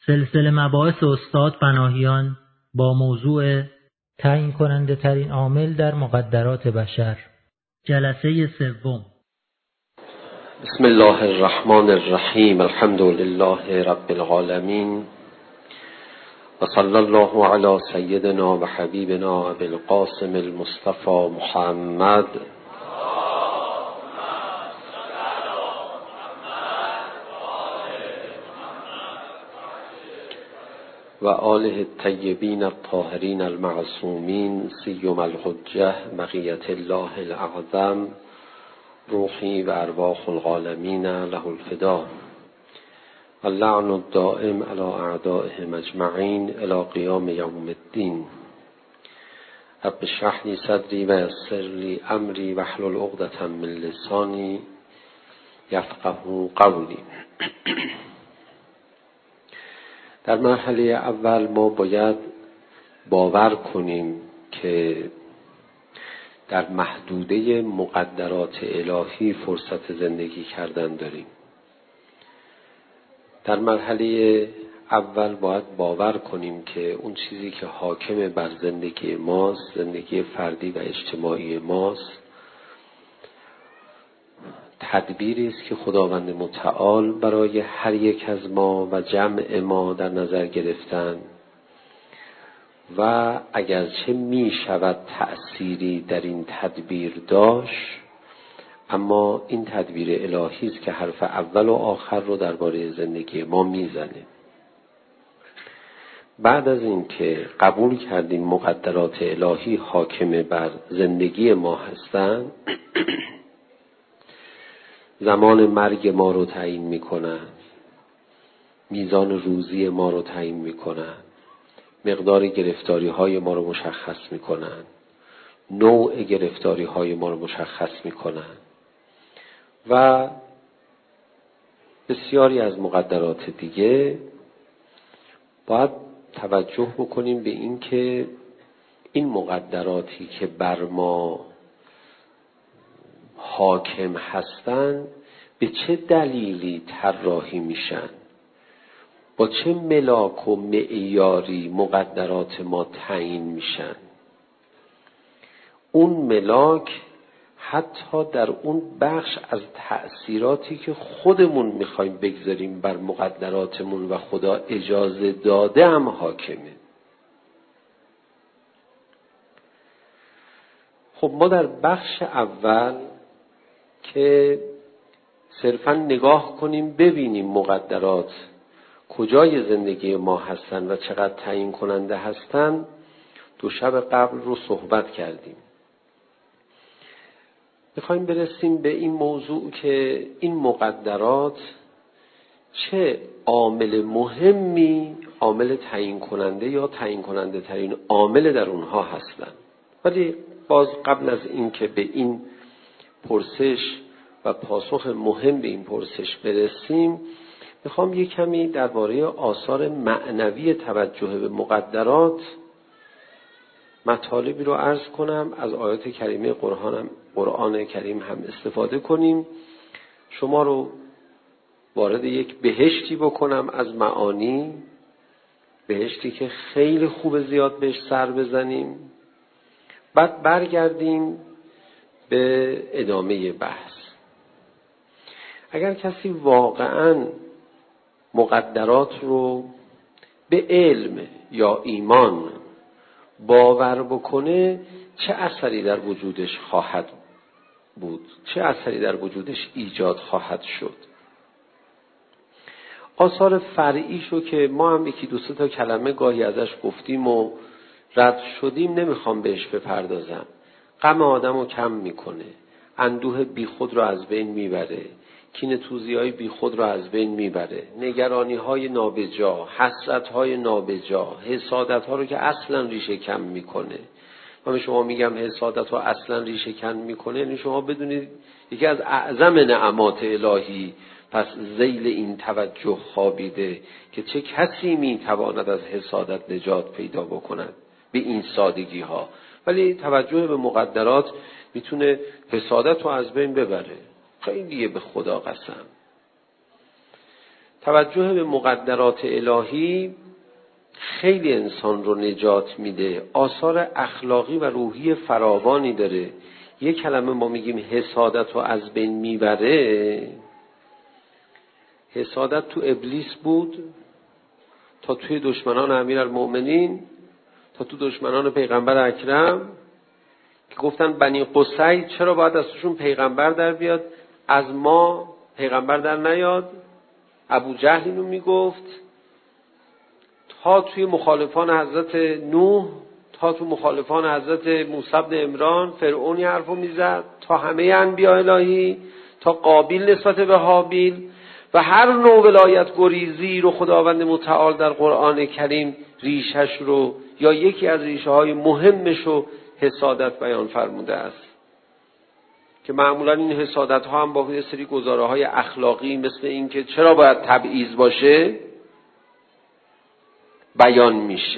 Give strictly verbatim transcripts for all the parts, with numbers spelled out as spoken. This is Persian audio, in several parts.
سلسله مباحث استاد پناهیان با موضوع تعیین کننده ترین عامل در مقدرات بشر، جلسه سوم. بسم الله الرحمن الرحیم. الحمد لله رب العالمین و صلی الله علی سیدنا و حبیبنا ابی القاسم المصطفى محمد و آله الطیبین الطاهرین المعصومین سیم الحجة بقیة الله الاعظم روحی و ارواح العالمین له الفدا و اللعن الدائم علی اعدائهم اجمعین الی قیام یوم الدین. رب اشرح لی صدری و یسر لی امری واحلل عقدة من لسانی یفقهوا قولی. در مرحله اول ما باید باور کنیم که در محدوده مقدرات الهی فرصت زندگی کردن داریم. در مرحله اول باید باور کنیم که اون چیزی که حاکم بر زندگی ماست، زندگی فردی و اجتماعی ماست، تدبیری است که خداوند متعال برای هر یک از ما و جمع ما در نظر گرفتن و اگرچه می شود تأثیری در این تدبیر داشت، اما این تدبیر الهی است که حرف اول و آخر رو درباره زندگی ما میزنه. بعد از این که قبول کردیم مقدرات الهی حاکم بر زندگی ما هستند، زمان مرگ ما رو تعیین میکنن، میزان روزی ما رو تعیین میکنن، مقدار گرفتاری های ما رو مشخص میکنن، نوع گرفتاری های ما رو مشخص میکنن و بسیاری از مقدرات دیگه. باید توجه بکنیم به این که این مقدراتی که بر ما حاکم هستن به چه دلیلی طراحی میشن، با چه ملاک و معیاری مقدرات ما تعیین میشن. اون ملاک حتی در اون بخش از تأثیراتی که خودمون میخوایم بگذاریم بر مقدراتمون و خدا اجازه داده هم حاکمه. خب ما در بخش اول که صرفا نگاه کنیم ببینیم مقدرات کجای زندگی ما هستن و چقدر تعیین کننده هستن، دو شب قبل رو صحبت کردیم. میخوایم برسیم به این موضوع که این مقدرات چه عامل مهمی، عامل تعیین کننده یا تعیین کننده ترین عامل در اونها هستن. ولی باز قبل از این که به این پرسش و پاسخ مهم به این پرسش برسیم، میخوام یک کمی درباره آثار معنوی توجه به مقدرات مطالبی رو عرض کنم. از آیات کریمه قرآن, قرآن کریم هم استفاده کنیم، شما رو وارد یک بهشتی بکنم از معانی، بهشتی که خیلی خوب زیاد بهش سر بزنیم، بعد برگردیم به ادامه بحث. اگر کسی واقعاً مقدرات رو به علم یا ایمان باور بکنه، چه اثری در وجودش خواهد بود، چه اثری در وجودش ایجاد خواهد شد. آثار فرعیشو که ما هم یکی دو سه تا کلمه گاهی ازش گفتیم و رد شدیم، نمیخوام بهش بپردازم. غم آدمو کم میکنه، اندوه بی خود رو از بین میبره، کینه توزی های بی خود رو از بین میبره، نگرانی های نابجا، حسرت های نابجا، حسادت ها رو که اصلا ریشه کم میکنه. من شما میگم حسادت ها اصلا ریشه کم میکنه، یعنی شما بدونید یکی از اعظم نعمات الهی پس ذیل این توجه خوابیده که چه کسی میتواند از حسادت نجات پیدا بکند به این سادگی ها. ولی توجه به مقدرات میتونه حسادت رو از بین ببره. خیلیه به خدا قسم. توجه به مقدرات الهی خیلی انسان رو نجات میده، آثار اخلاقی و روحی فراوانی داره. یک کلمه ما میگیم حسادت رو از بین میبره. حسادت تو ابلیس بود تا توی دشمنان امیرالمؤمنین، تا تو دشمنان پیغمبر اکرم که گفتن بنی قصی چرا باید از توشون پیغمبر در بیاد، از ما پیغمبر در نیاد. ابو جهل اینو میگفت، تا توی مخالفان حضرت نوح، تا تو مخالفان حضرت موسی بن عمران فرعونی حرفو میزد، تا همه انبیاء الهی، تا قابیل نسبت به هابیل. و هر نوع ولایت گریزی رو خداوند متعال در قرآن کریم ریشش رو یا یکی از ریشه های مهمش رو حسادت بیان فرموده است که معمولا این حسادت ها هم با یه سری گزاره های اخلاقی مثل این که چرا باید تبعیض باشه بیان میشه،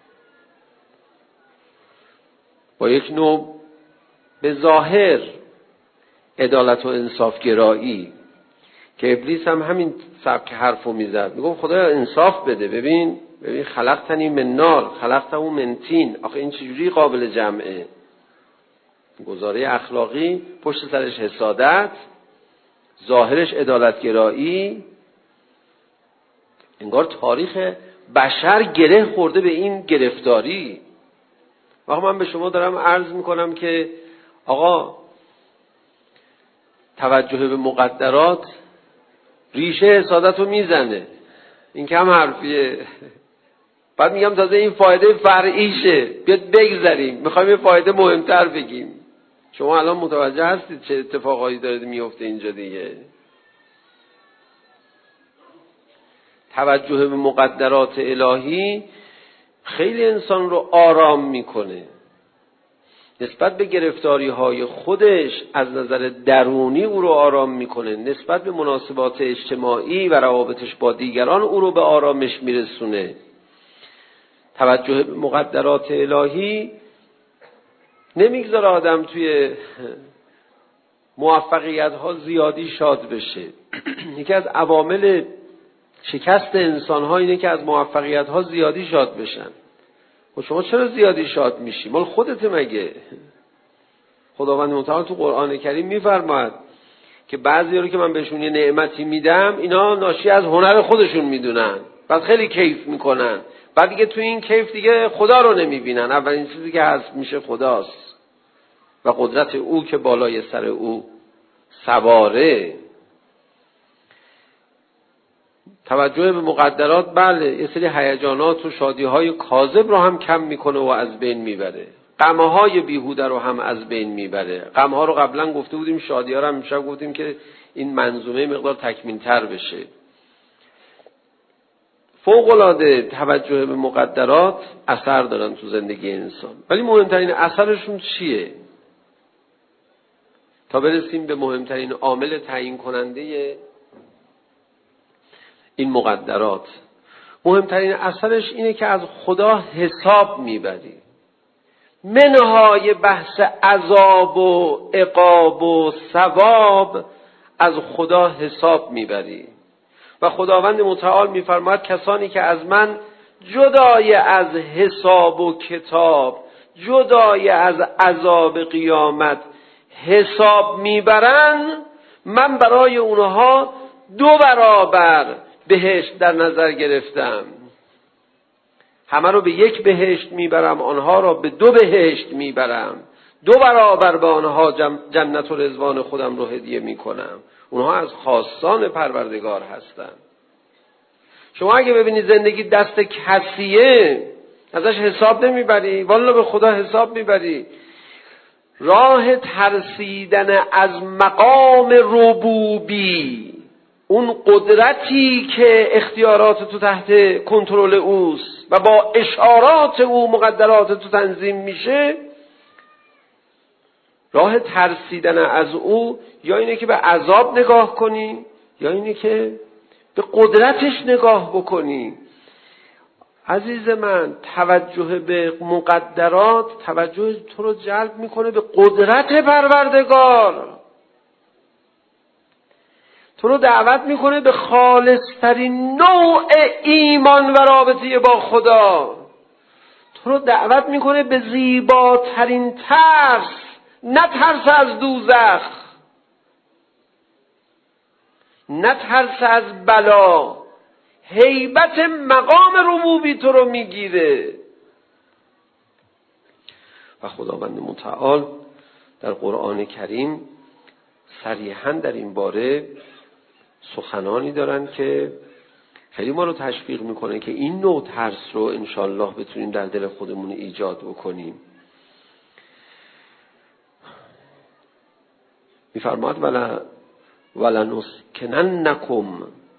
با یک نوع به ظاهر عدالت و انصاف گرایی که ابلیس هم همین سبک حرفو میزد، میگفت خدایا انصاف بده، ببین ببین خلقتنی من نار خلقته من طین، آخه این چجوری قابل جمعه؟ گزاره اخلاقی پشت سرش حسادت، ظاهرش عدالت گرایی. انگار تاریخ بشر گره خورده به این گرفتاری. وقتی من به شما دارم عرض میکنم که آقا توجه به مقدرات ریشه حسادت رو میزنه، این کم حرفیه. بعد میگم تازه این فایده فرعیشه، بیاد بگذاریم، میخوایم یه فایده مهمتر بگیم. شما الان متوجه هستید چه اتفاقایی داره میفته اینجا دیگه. توجه به مقدرات الهی خیلی انسان رو آرام میکنه نسبت به گرفتاری های خودش، از نظر درونی او رو آرام میکنه، نسبت به مناسبات اجتماعی و روابطش با دیگران او رو به آرامش میرسونه. توجه به مقدرات الهی نمیگذاره آدم توی موفقیت ها زیادی شاد بشه. یکی از عوامل شکست انسان ها اینه که از موفقیت ها زیادی شاد بشن. و شما چرا زیادی شاد میشی؟ مال خودت مگه؟ خداوند متعال تو قرآن کریم میفرماد که بعضی رو که من بهشون یه نعمتی میدم اینا ناشی از هنر خودشون میدونن، بعد خیلی کیف میکنن، بعد دیگه تو این کیف دیگه خدا رو نمیبینن. اولین چیزی که هست میشه خداست و قدرت او که بالای سر او سواره. توجه به مقدرات بله یه سری هیجانات و شادی‌های کاذب رو هم کم میکنه و از بین میبره، غم‌های بیهوده رو هم از بین میبره. غم‌ها رو قبلا گفته بودیم، شادی‌ها رو هم امشب گفتیم که این منظومه مقدار تکمیل‌تر بشه. فوق‌العاده توجه به مقدرات اثر دارن تو زندگی انسان، ولی مهمترین اثرشون چیه؟ تا برسیم به مهمترین عامل تعیین کننده این مقدرات، مهمترین اثرش اینه که از خدا حساب میبری. منهای بحث عذاب و عقاب و ثواب، از خدا حساب میبری. و خداوند متعال میفرماید کسانی که از من جدای از حساب و کتاب، جدای از عذاب قیامت حساب میبرن، من برای اونها دو برابر بهشت در نظر گرفتم. همه رو به یک بهشت میبرم، آنها را به دو بهشت میبرم، دو برابر به آنها جنت و رضوان خودم رو هدیه میکنم. اونها از خاصان پروردگار هستند. شما اگه ببینید زندگی دست کسیه ازش حساب نمیبری، والله به خدا حساب میبری. راه ترسیدن از مقام ربوبی، اون قدرتی که اختیارات تو تحت کنترل اوست و با اشارات او مقدرات تو تنظیم میشه، راه ترسیدن از او یا اینه که به عذاب نگاه کنی یا اینه که به قدرتش نگاه بکنی. عزیز من، توجه به مقدرات توجه تو رو جلب میکنه به قدرت پروردگار. تو رو دعوت میکنه به خالصترین نوع ایمان و رابطه با خدا. تو رو دعوت میکنه به زیباترین ترس، نه ترس از دوزخ، نه ترس از بلا. هیبت مقام ربوبی تو رو میگیره. و خداوند متعال در قرآن کریم صریحاً در این باره سخنانی دارن که خیلی ما رو تشویق میکنه که این نوع ترس رو انشالله بتونیم در دل خودمون ایجاد بکنیم. میفرماد ولا ولنسکننکم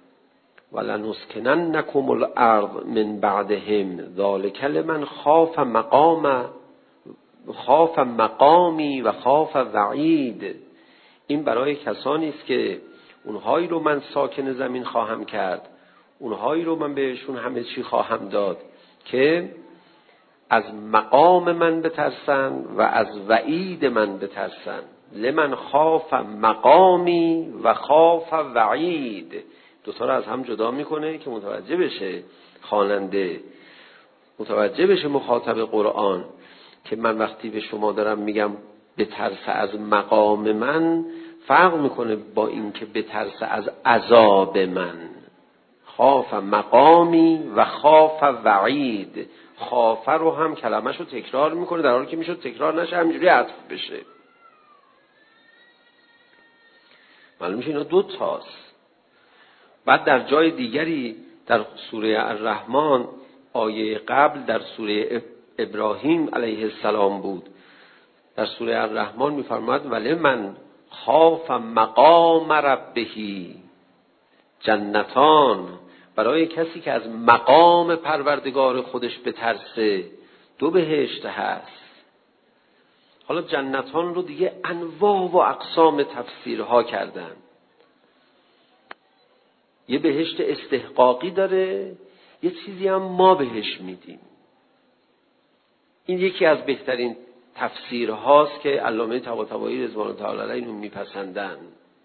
ولنسکننکم الارض من بعدهم ذلک لمن خاف مقام خاف مقامی و خاف وعید. این برای کسانی است که اونهایی رو من ساکن زمین خواهم کرد، اونهایی رو من بهشون همه چی خواهم داد که از مقام من بترسن و از وعید من بترسن. لمن خاف مقامی و خاف وعید، دوتا رو از هم جدا میکنه که متوجه بشه خواننده، متوجه بشه مخاطب قرآن که من وقتی به شما دارم میگم بترس از مقام من، فرق میکنه با این که بترس از عذاب من. خاف مقامی و خاف وعید. خاف رو هم کلمه‌شو تکرار میکنه در حالی که میشد تکرار نشه، همینجوری عطف بشه. معلوم میشه اینا دو تاست. بعد در جای دیگری در سوره الرحمن آیه قبل در سوره ابراهیم علیه السلام بود، در سوره الرحمن میفرماد ولی من خاف مقام ربهی جنتان. برای کسی که از مقام پروردگار خودش بترسه دو بهشت هست. حالا جنتان رو دیگه انواع و اقسام تفسیرها کردن. یه بهشت استحقاقی داره، یه چیزی هم ما بهش میدیم. این یکی از بهترین تفسیرهاست که علامه طباطبایی رضوان الله تعالی علیه اینو میپسندن.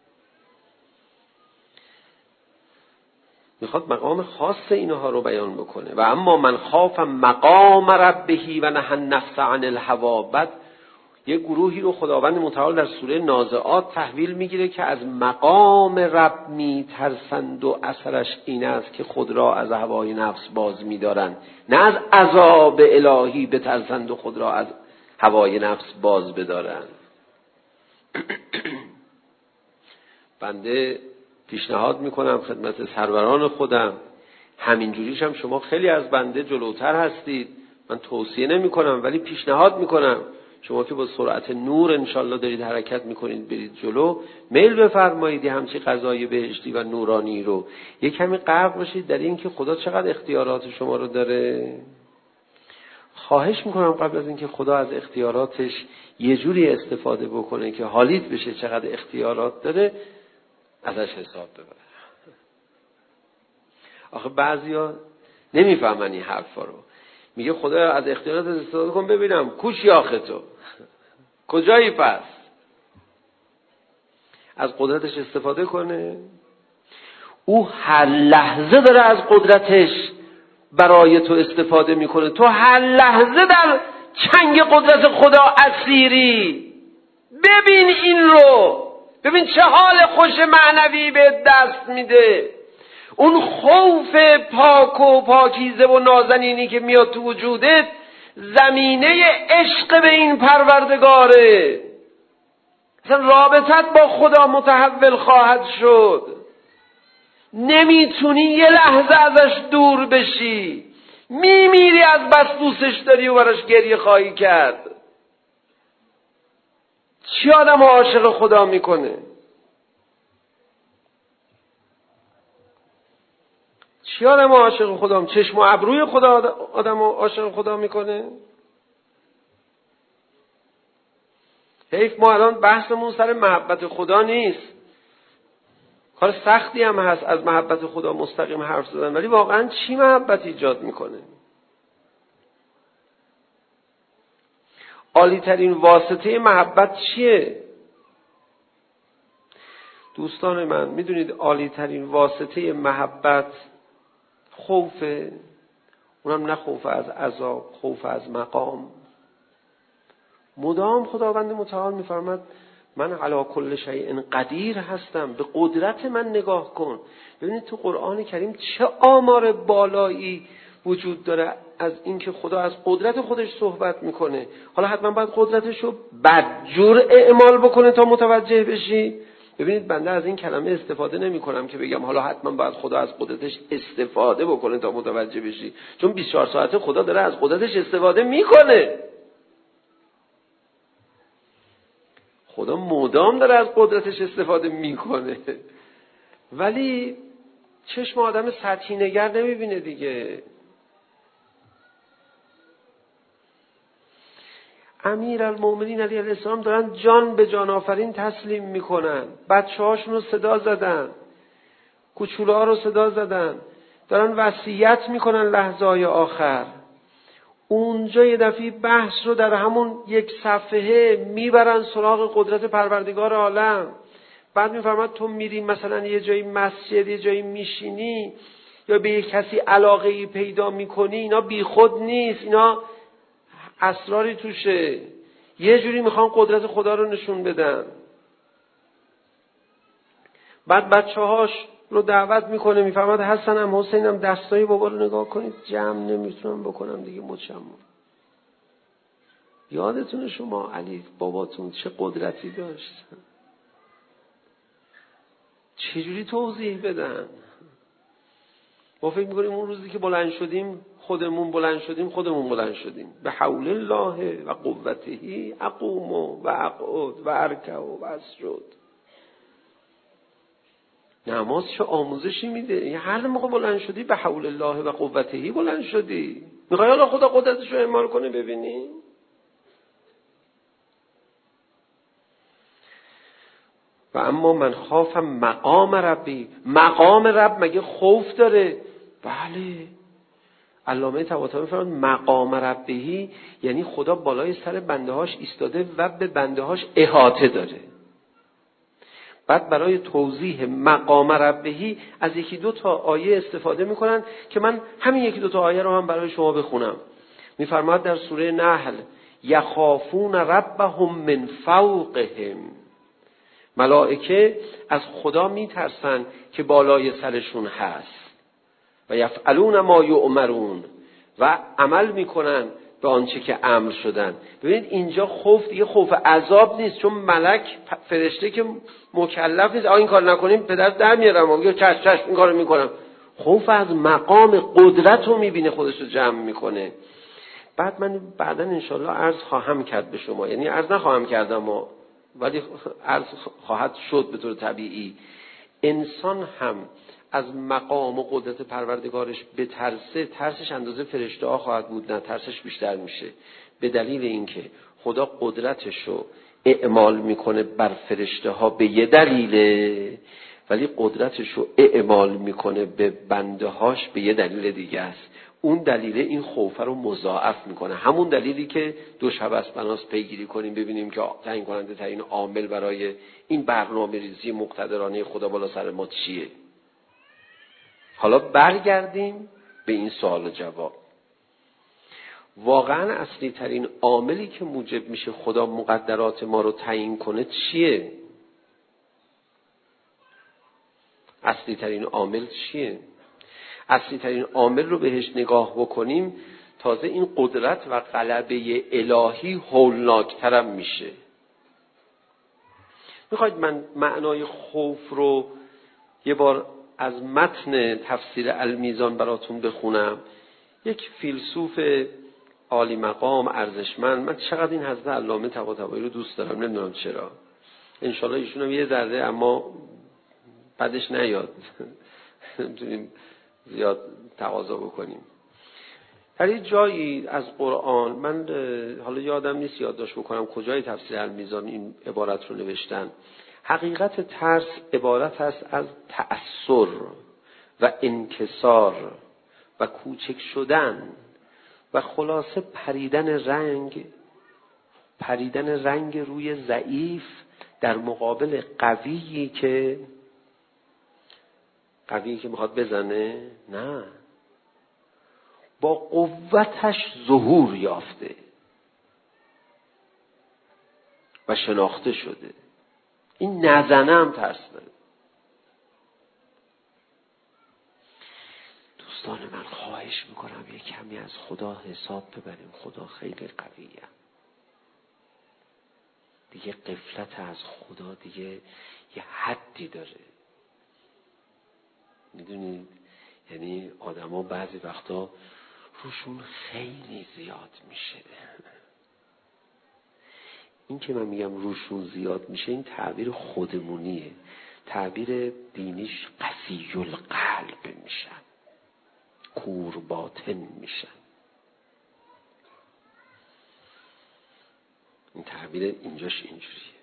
میخواد مقام خاص اینها رو بیان بکنه. و اما من خاف مقام ربهی و نهى النفس عن الهوى. بعد یه گروهی رو خداوند متعال در سوره نازعات تحویل میگیره که از مقام رب میترسند و اثرش این است که خود را از هوای نفس باز میدارند، نه از عذاب الهی بترسند و خود را از هوای نفس باز بدارند. بنده پیشنهاد میکنم خدمت سروران خودم، همینجوریش هم شما خیلی از بنده جلوتر هستید، من توصیه نمی کنم ولی پیشنهاد میکنم شما که با سرعت نور انشالله دارید حرکت میکنید برید جلو، میل بفرمایید همچی قضای بهشتی و نورانی رو یه کمی غرق باشید در این که خدا چقدر اختیارات شما رو داره. خواهش میکنم قبل از اینکه خدا از اختیاراتش یه جوری استفاده بکنه که حالیت بشه چقدر اختیارات داره، ازش حساب ببره. آخه بعضیا نمیفهمن این حرفا رو. میگه خدا از اختیارات استفاده کن ببینم کوشی آخه تو کجایی پس؟ از قدرتش استفاده کنه. او هر لحظه داره از قدرتش برای تو استفاده میکنه. تو هر لحظه در چنگ قدرت خدا اسیری. ببین این رو، ببین چه حال خوش معنوی به دست میده. اون خوف پاک و پاکیزه و نازنینی که میاد تو وجودت زمینه عشق به این پروردگاره. اصلا رابطت با خدا متحول خواهد شد. نمیتونی یه لحظه ازش دور بشی، میمیری از بس دوستش داری و براش گریه خواهی کرد. چی آدم عاشق خدا میکنه؟ چی آدم عاشق خدا؟ چشم و ابروی خدا آدم عاشق خدا میکنه؟ حیف ما الان بحثمون سر محبت خدا نیست. کار سختی هم هست از محبت خدا مستقیم حرف زدن، ولی واقعا چی محبت ایجاد میکنه؟ عالی ترین واسطه محبت چیه؟ دوستان من، میدونید عالی ترین واسطه محبت خوفه، اونم نه خوف از عذاب، خوف از مقام. مدام خداوند متعال میفرماد من علی کل شیء قدیر هستم، به قدرت من نگاه کن. ببینید تو قرآن کریم چه آمار بالایی وجود داره از اینکه خدا از قدرت خودش صحبت میکنه. حالا حتما باید قدرتشو بدجور اعمال بکنه تا متوجه بشی. ببینید بنده از این کلمه استفاده نمی کنم که بگم حالا حتما باید خدا از قدرتش استفاده بکنه تا متوجه بشی، چون بیست و چهار ساعته خدا داره از قدرتش استفاده میکنه. خدا مدام داره از قدرتش استفاده میکنه، ولی چشم آدم سطحی نگر نمیبینه دیگه. امیرالمومنین علیه السلام دارن جان به جان آفرین تسلیم میکنن، بچه هاشون رو صدا زدن، کوچوله ها رو صدا زدن، دارن وصیت میکنن لحظه های آخر. اونجا یه دفعه بحث رو در همون یک صفحه میبرن سراغ قدرت پروردگار عالم. بعد میفرماد تو میری مثلا یه جایی مسجد، یه جایی میشینی یا به یک کسی علاقه ای پیدا میکنی، اینا بی خود نیست، اینا اسراری توشه، یه جوری میخوان قدرت خدا رو نشون بدن. بعد بچه هاش رو دعوت میکنه، میفرماد حسنم حسینم دستای بابا رو نگاه کنید، جمع نمیتونم بکنم دیگه، مچم. یادتونه شما علی باباتون چه قدرتی داشت؟ چجوری توضیح بدن؟ ما فکر میکنیم اون روزی که بلند شدیم خودمون بلند شدیم خودمون بلند شدیم. به حول الله و قوته اقوم و اقعد و ارکع و اسجد. نماز چه آموزشی میده؟ هر موقع بلند شدی به حول الله و قوته بلند شدی. میخوای حالا خدا قدرتش رو اعمال کنه ببینی؟ و اما من خافم مقام ربی. مقام رب مگه خوف داره؟ بله. علامه طباطبایی میفرماد مقام ربی یعنی خدا بالای سر بنده هاش ایستاده و به بنده هاش احاطه داره. بعد برای توضیح مقام ربی از یکی دو تا آیه استفاده میکنن که من همین یکی دو تا آیه رو هم برای شما بخونم. میفرماد در سوره نحل یخافون ربهم من فوقهم. ملائکه از خدا میترسن که بالای سرشون هست. و یفعلون ما یؤمرون و عمل میکنن به آنچه که امر شدن. ببینید اینجا خوف دیگه خوف عذاب نیست، چون ملک فرشته که مکلف نیست آ این کار نکنیم پدر در میارم، میگه چش چش این کارو میکنم. خوف از مقام قدرت رو میبینه، خودش رو جمع میکنه. بعد من بعداً انشالله عرض خواهم کرد به شما، یعنی عرض نخواهم کردم و ولی عرض خواهد شد به طور طبیعی. انسان هم از مقام و قدرت پروردگارش به ترسه، ترسش اندازه فرشته ها خواهد بود، نه ترسش بیشتر میشه، به دلیل اینکه خدا قدرتش رو اعمال میکنه بر فرشته ها به یه دلیله، ولی قدرتش رو اعمال میکنه به بنده هاش به یه دلیل دیگه است. اون دلیل این خوفه رو مضاعف میکنه. همون دلیلی که دو شب از بناس پیگیری کنیم ببینیم که تعیین کننده ترین عامل برای این برنامه ریزی مقتدرانه خدا بالا سر ما چیه. حالا برگردیم به این سوال و جواب. واقعا اصلی ترین عاملی که موجب میشه خدا مقدرات ما رو تعیین کنه چیه؟ اصلی ترین عامل چیه؟ اصلی ترین عامل رو بهش نگاه بکنیم تازه این قدرت و غلبه الهی هولناکترم میشه. میخواید من معنای خوف رو یه بار از متن تفسیر المیزان براتون بخونم؟ یک فیلسوف عالی مقام ارزشمند، من چقدر این حضرت علامه طباطبایی رو دوست دارم، نمیدونم چرا، انشالله ایشون هم یه ذره اما بعدش نیاد نمیتونیم زیاد تقاضا بکنیم. در یه جایی از قرآن، من حالا یادم نیست یادداشت بکنم کجای تفسیر المیزان این عبارت رو نوشتن، حقیقت ترس عبارت است از تأثر و انکسار و کوچک شدن و خلاصه پریدن رنگ پریدن رنگ روی ضعیف در مقابل قویی که قویی که میخواد بزنه، نه، با قوتش ظهور یافته و شناخته شده. این نزنه هم ترس داره. دوستان من، خواهش میکنم یه کمی از خدا حساب ببریم. خدا خیلی قویه. دیگه غفلت از خدا دیگه یه حدی داره. میدونید یعنی آدما بعضی وقتا روشون خیلی زیاد میشه. این که من میگم روشون زیاد میشه، این تعبیر خودمونیه. تعبیر دینیش قسی القلب میشن، کور باطن میشن. این تعبیر اینجاش اینجوریه.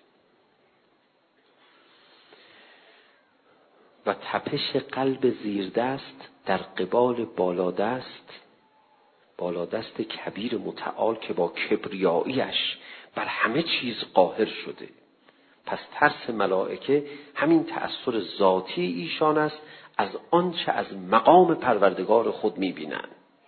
و تپش قلب زیردست در قبال بالادست، بالادست کبیر متعال که با کبریاییش بر همه چیز قاهر شده. پس ترس ملائکه همین تأثیر ذاتی ایشان است از آنچه از مقام پروردگار خود میبینن.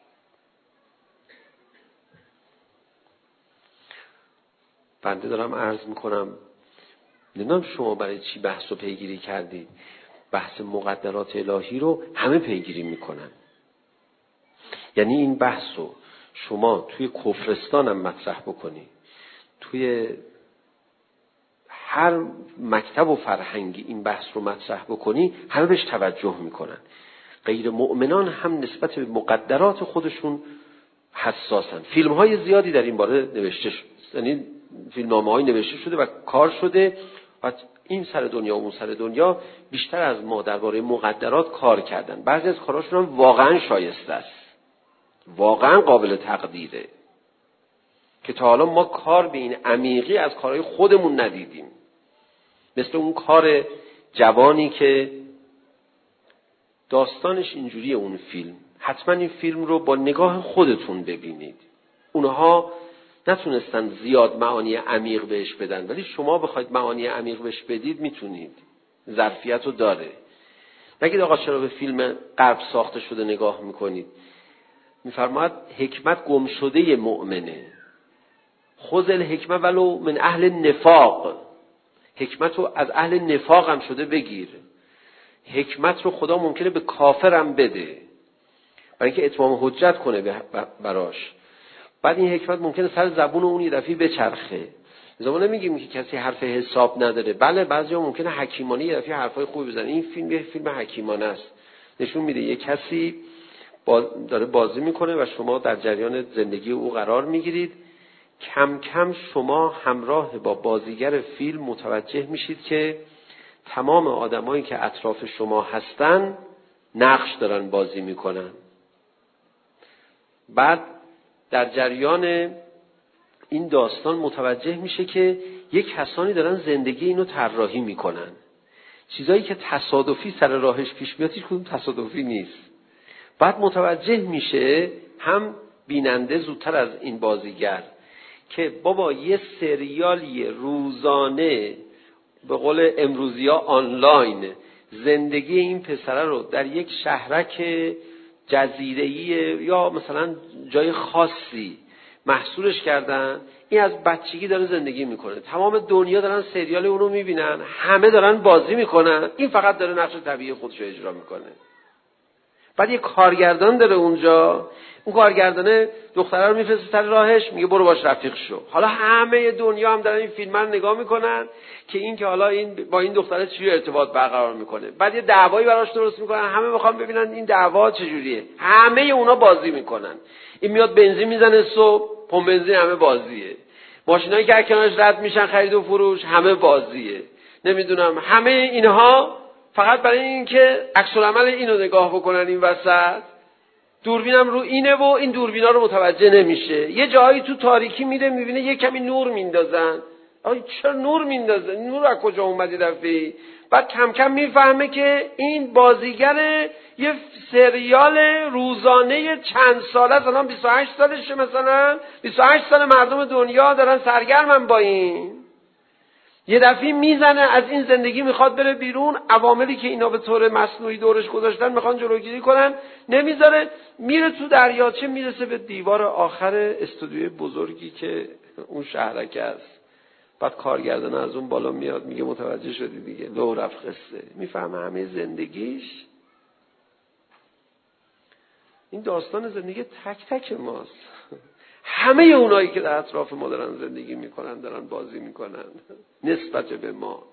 بنده دارم عرض میکنم، نمیدونم شما برای چی بحث رو پیگیری کردید. بحث مقدرات الهی رو همه پیگیری میکنن. یعنی این بحث رو شما توی کفرستان هم مطرح بکنی، توی هر مکتب و فرهنگی این بحث رو مطرح بکنی، همه بهش توجه میکنن. غیر مؤمنان هم نسبت به مقدرات خودشون حساسن. فیلم های زیادی در این باره نوشته شده، یعنی فیلمنامه های نوشته شده و کار شده و این سر دنیا و اون سر دنیا بیشتر از ما درباره مقدرات کار کردن. بعضی از کاراشون هم واقعا شایسته است، واقعا قابل تقدیره که تا حالا ما کار به این عمیقی از کارهای خودمون ندیدیم. مثل اون کار جوانی که داستانش اینجوریه، اون فیلم، حتما این فیلم رو با نگاه خودتون ببینید. اونها نتونستن زیاد معانی عمیق بهش بدن، ولی شما بخواید معانی عمیق بهش بدید میتونید، ظرفیت رو داره. نگید آقا چرا به فیلم غرب ساخته شده نگاه میکنید. میفرماید حکمت گم شده مؤمنه. خذ الحکمت ولو من اهل نفاق. حکمت رو از اهل نفاق هم شده بگیر. حکمت رو خدا ممکنه به کافرم بده برای اینکه اتمام حجت کنه براش. بعد این حکمت ممکنه سر زبون اون یه دفعه بچرخه. زمان نمیگیم که کسی حرف حساب نداره. بله بعضیا ممکنه حکیمانه یه دفعه حرفای خوبی بزنه. این فیلم یه فیلم حکیمانه است. نشون میده یه کسی داره بازی میکنه و شما در جریان زندگی او قرار میگیرید. کم کم شما همراه با بازیگر فیلم متوجه میشید که تمام آدمایی که اطراف شما هستن نقش دارن بازی میکنن. بعد در جریان این داستان متوجه میشه که یک کسانی دارن زندگی اینو طراحی میکنن. چیزایی که تصادفی سر راهش پیش میاد هیچ کدوم تصادفی نیست. بعد متوجه میشه هم بیننده زودتر از این بازیگر که بابا یه سریالی روزانه به قول امروزیا آنلاین زندگی این پسره رو در یک شهرک جزیره‌ای یا مثلا جای خاصی محصورش کردن. این از بچگی داره زندگی میکنه، تمام دنیا دارن سریال اونو میبینن، همه دارن بازی میکنن، این فقط داره نقش طبیعی خودش رو اجرا میکنه. بعد یه کارگردان داره اونجا، اون کارگردانه دختره رو میفرسته سر راهش، میگه برو باش رفیق شو. حالا همه دنیا هم دارن این فیلم رو نگاه میکنن که این که حالا این با این دختره چجوری ارتباط برقرار میکنه. بعد یه دعوایی براش درست میکنن، همه میخوان ببینن این دعوا چجوریه. همه اونا بازی میکنن. این میاد بنزین میزنه صبح، پمپ بنزین همه بازیه. ماشینایی که کنارش رد میشن خرید و فروش همه بازیه. نمیدونم همه اینها فقط برای اینکه عکس العمل اینو نگاه بکنن این وسط. دوربینم رو اینه و این دوربینا رو متوجه نمیشه. یه جایی تو تاریکی میره میبینه یه کمی نور میندازن. آی چرا نور میندازن؟ نور از کجا اومد دفعه؟ بعد کم کم میفهمه که این بازیگر یه سریال روزانه چند ساله است، الان بیست و هشت سالشه، مثلا بیست و هشت سال مردم دنیا دارن سرگرمن با این. یه دفعه میزنه از این زندگی میخواد بره بیرون، عواملی که اینا به طور مصنوعی دورش گذاشتن میخوان جلوگیری کنن، نمیذاره، میره تو دریاچه، میرسه به دیوار آخر استودیوی بزرگی که اون شهرک است. بعد کارگردان از اون بالا میاد میگه متوجه شدی دیگه، لو رفت قصه، میفهمه همه زندگیش. این داستان زندگی تک تک ماست. همه اونایی که در اطراف ما دارن زندگی میکنن دارن بازی میکنن نسبت به ما.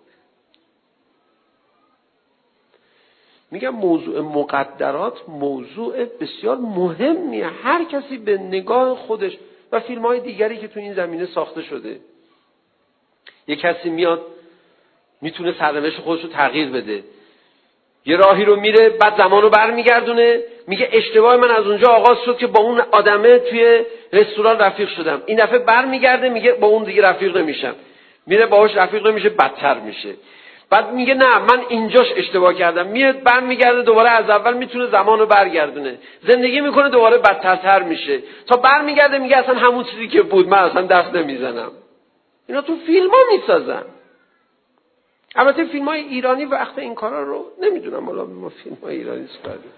میگم موضوع مقدرات موضوع بسیار مهمیه. هر کسی به نگاه خودش و فیلم های دیگری که تو این زمینه ساخته شده، یه کسی میاد میتونه سرنوشت خودش رو تغییر بده، یه راهی رو میره، بعد زمان رو برمیگردونه، میگه اشتباه من از اونجا آغاز شد که با اون آدمه توی رستوران رفیق شدم، این دفعه برمیگرده میگه با اون دیگه رفیق نمیشم، میره باهاش رفیق نمیشه، بدتر میشه. بعد میگه نه من اینجاش اشتباه کردم، میاد برمیگرده دوباره از اول، میتونه زمان رو برگردونه، زندگی میکنه، دوباره بدترتر میشه تا برمیگرده میگه اصلا همون چیزی که بود من اصلا دست نمیزنم. اینا تو فیلم ها میسازن. البته فیلم های ایرانی وقت این کارا رو نمیدونم، حالا ما فیلم های ایرانی چیکار داریم.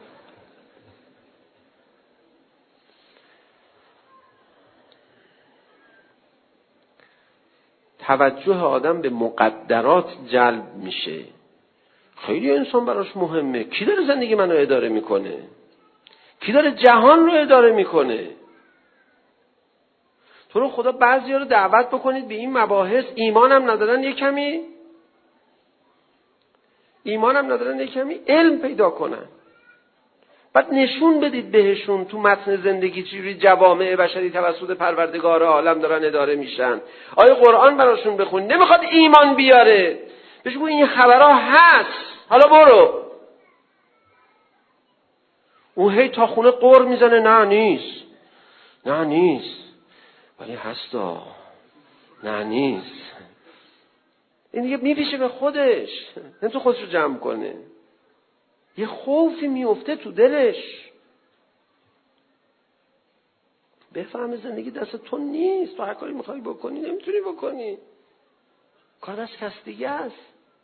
توجه آدم به مقدرات جلب میشه. خیلی انسان براش مهمه کی داره زندگی منو اداره میکنه، کی داره جهان رو اداره میکنه. تو رو خدا بعضیا رو دعوت بکنید به این مباحث، ایمانم ندارن، یه کمی ایمانم ندارن، یه کمی علم پیدا کنن، بعد نشون بدید بهشون تو متن زندگی چجوری جوامع بشری توسط پروردگار عالم دارن اداره میشن. آیه قرآن براشون بخون. نمیخواد ایمان بیاره، بهش بگو این خبرها هست، حالا برو. اون هی تا خونه قر میزنه نه نیست، نه نیست، ولی هستا، نه نیست. این دیگه میپیشه به خودش، نه تو خودش رو جمع کنه. یه خوفی میفته تو دلش، بفهمه زندگی دست تو نیست، تو هر کاری میخوای بکنی نمیتونی بکنی، کار دست کس دیگه است.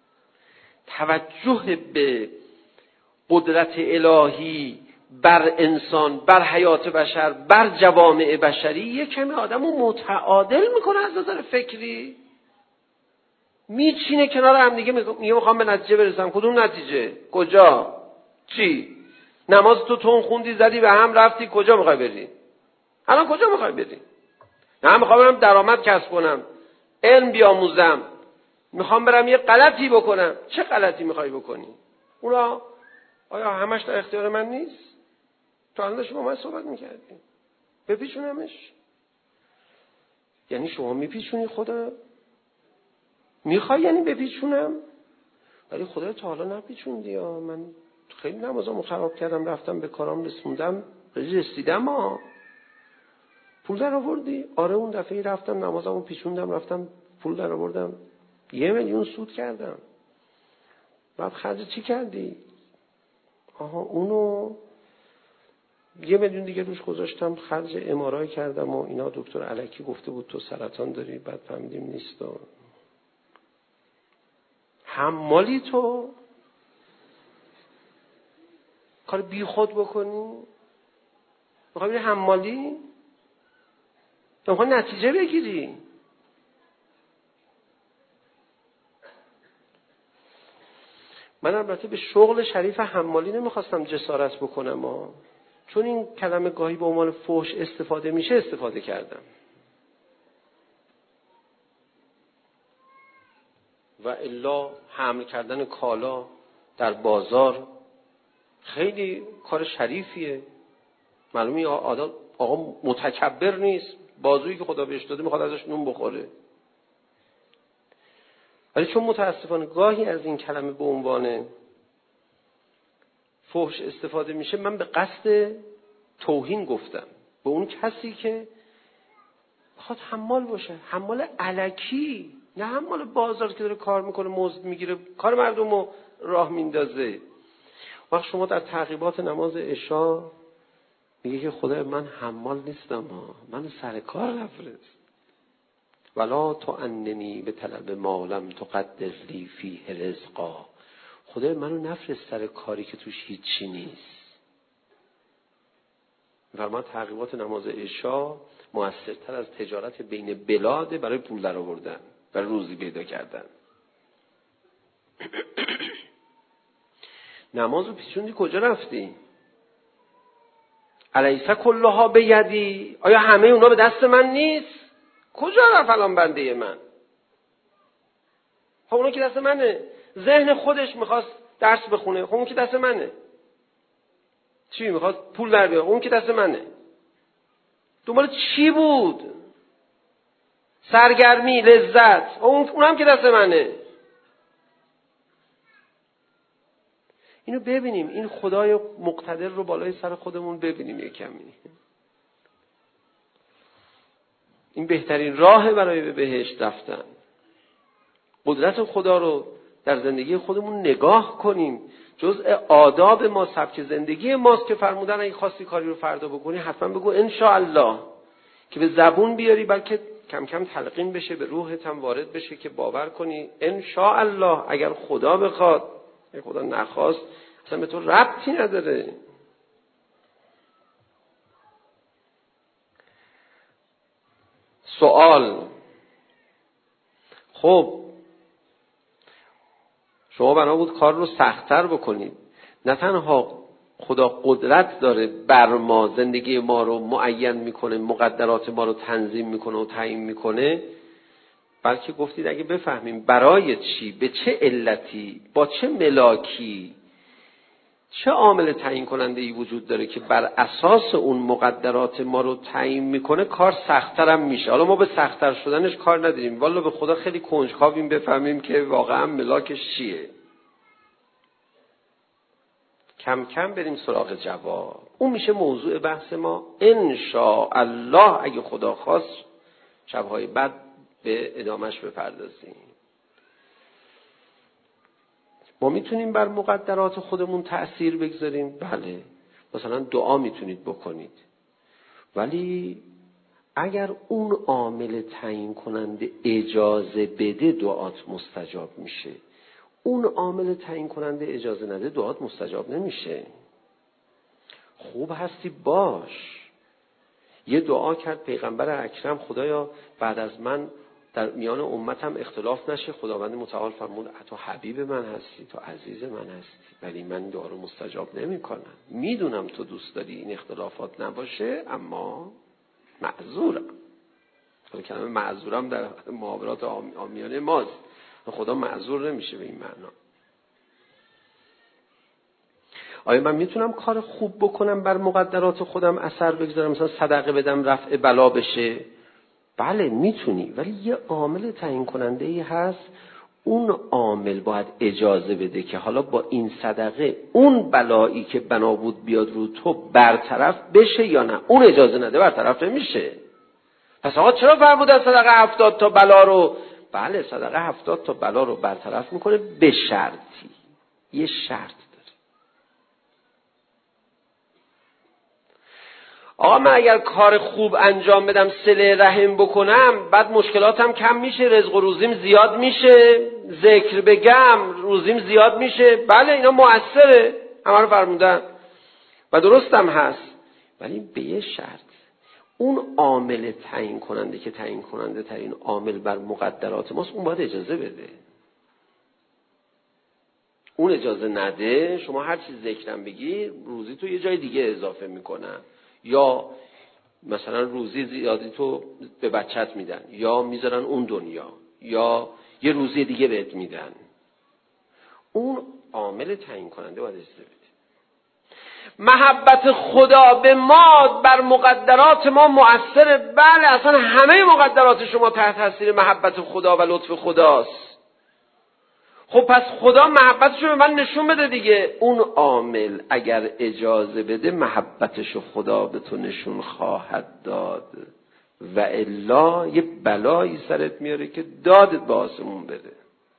توجه به قدرت الهی بر انسان، بر حیات بشر، بر جوامع بشری یه کمی آدمو متعادل میکنه از نظر فکری. میچینه کنار هم دیگه، میگه میخوام به نتیجه برسم. کدوم نتیجه؟ کجا؟ چی؟ نماز تو تون خوندی زدی به هم رفتی، کجا میخوای بری؟ الان کجا میخوای بری؟ نه میخوام برم درآمد کسب کنم، علم بیاموزم، میخوام برم یه غلطی بکنم. چه غلطی میخوای بکنی؟ اونا آیا همش در اختیار من نیست؟ تو الان شما من صحبت میکردی بپیچونمش؟ یعنی شما میپیچونی خدا؟ میخوای یعنی بپیچونم؟ ولی خدا تا حالا نپیچوندی ها. من خیلی نمازامو خراب کردم، رفتم به کارام رسوندم، رسیدم ها. پول در آوردی؟ آره اون دفعه رفتم نمازامو پیچوندم، رفتم پول در آوردم، یه میلیون سود کردم. بعد خرج چی کردی؟ آها اونو یه میلیون دیگه روش گذاشتم، خرج ام آر آی کردم و اینا. دکتر الکی گفته بود تو سرطان داری، بعد فهمیدیم نیست. و حمالی تو کار بی خود بکنی؟ میخوای بری حمالی؟ میخوای نتیجه بگیری؟ من البته به شغل شریف حمالی نمیخواستم جسارت بکنم ها. چون این کلمه گاهی به عنوان فحش استفاده میشه استفاده کردم. و الا حمل کردن کالا در بازار خیلی کار شریفیه. معلومه آدم آقا متکبر نیست، بازویی که خدا بهش داده میخواد ازش نون بخوره. ولی چون متاسفانه گاهی از این کلمه به عنوان فحش استفاده میشه، من به قصد توهین گفتم به اون کسی که بخواد حمال باشه، حمال الکی، نه حمال بازار که داره کار میکنه مزد میگیره کار مردم رو راه میندازه. وقت شما در تعقیبات نماز عشا میگه که خدا من حمال نیستم ها، من سر کار نفرست. ولا تعننی به طلب ما لم تقدر لی فیه رزقا. خدای منو نفرست سر کاری که توش هیچی نیست. فرمان تعقیبات نماز عشا موثرتر از تجارت بین بلاد برای پول در آوردن، برای روزی پیدا کردن. نمازو پیچوندی کجا رفتی؟ الیس کلها بیدی، آیا همه اونا به دست من نیست؟ کجا رفت الان بنده من؟ خب اونا که دست منه. ذهن خودش میخواست درس بخونه، خب اون که دست منه. چی میخواست؟ پول در بیاره، اون که دست منه. دنبال چی بود؟ سرگرمی، لذت، اون اونم که دست منه. اینو ببینیم، این خدای مقتدر رو بالای سر خودمون ببینیم یک کمی. این بهترین راه برای به بهشت رفتن. قدرت خدا رو در زندگی خودمون نگاه کنیم. جزء آداب ما، سبک زندگی ماست که فرمودن اگه خواستی کاری رو فردا بکنی حتما بگو انشاءالله، که به زبون بیاری، بلکه کم کم تلقین بشه، به روحت هم وارد بشه که باور کنی انشاءالله اگر خدا بخواد. اگه خدا نخواست اصلا به تو ربطی نداره. سوال: خب شما بنا بود کار رو سخت‌تر بکنید. نه تنها خدا قدرت داره بر ما، زندگی ما رو معین میکنه، مقدرات ما رو تنظیم میکنه و تعیین میکنه، بلکه گفتید اگه بفهمیم برای چی، به چه علتی، با چه ملاکی، چه عامل تعیین کننده ای وجود داره که بر اساس اون مقدرات ما رو تعیین میکنه، کار سخت‌تر هم میشه. حالا ما به سخت‌تر شدنش کار نداریم، والا به خدا خیلی کنجکاویم بفهمیم که واقعا ملاکش چیه. کم کم بریم سراغ جواب. اون میشه موضوع بحث ما انشاءالله اگه خدا خواست شب‌های بعد به ادامش بپردازیم. ما میتونیم بر مقدرات خودمون تأثیر بگذاریم؟ بله. مثلا دعا میتونید بکنید، ولی اگر اون عامل تعیین کننده اجازه بده دعات مستجاب میشه. اون عامل تعیین کننده اجازه نده دعات مستجاب نمیشه. خوب هستی باش. یه دعا کرد پیغمبر اکرم، خدایا بعد از من در میان امتم اختلاف نشه. خداوند متعال فرمود تو حبیب من هستی، تو عزیز من هستی، ولی من این دعا رو مستجاب نمی کنم. میدونم تو دوست داری این اختلافات نباشه، اما معذورم. کلمه معذورم در محاورات عامیانه ماست. خدا معذور نمیشه به این معنا. آیا من میتونم کار خوب بکنم بر مقدرات خودم اثر بگذارم، مثلا صدقه بدم رفع بلا بشه؟ بله میتونی، ولی یه عامل تعیین کننده ای هست. اون عامل باید اجازه بده که حالا با این صدقه اون بلایی که بنا بود بیاد رو تو برطرف بشه یا نه. اون اجازه نده برطرف نمیشه. پس آقا چرا فرمودن صدقه هفتاد تا بلا رو؟ بله صدقه هفتاد تا بلا رو برطرف میکنه به شرطی. یه شرط داره. آقا من اگر کار خوب انجام بدم، صله رحم بکنم، بعد مشکلاتم کم میشه، رزق و روزیم زیاد میشه، ذکر بگم روزیم زیاد میشه. بله اینا مؤثره، همه رو فرمودن و درستم هست، ولی به یه شرط. اون عامل تعیین کننده که تعیین کننده ترین عامل بر مقدرات ماست، اون باید اجازه بده. اون اجازه نده، شما هر چیز ذکرم بگی روزی تو یه جای دیگه اضافه میکنن، یا مثلا روزی زیادی تو به بچت میدن، یا میذارن اون دنیا، یا یه روزی دیگه بهت میدن. اون عامل تعیین کننده باید اجازه بده. محبت خدا به ما بر مقدرات ما مؤثره. بله اصلا همه مقدرات شما تحت تاثیر محبت خدا و لطف خداست. خب پس خدا محبتشو به من نشون بده دیگه. اون عامل اگر اجازه بده محبتشو خدا به تو نشون خواهد داد، و الا یه بلایی سرت میاره که دادت به آسمون بده.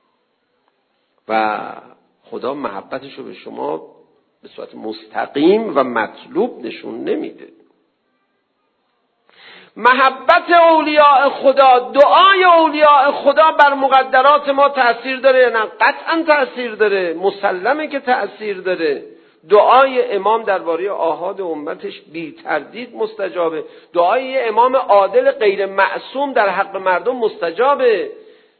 و خدا محبتشو به شما به صورت مستقیم و مطلوب نشون نمیده. محبت اولیاء خدا، دعای اولیاء خدا بر مقدرات ما تأثیر داره؟ نه، قطعا تأثیر داره، مسلمه که تأثیر داره. دعای امام درباره آحاد امتش بی تردید مستجابه. دعای امام عادل غیر معصوم در حق مردم مستجابه.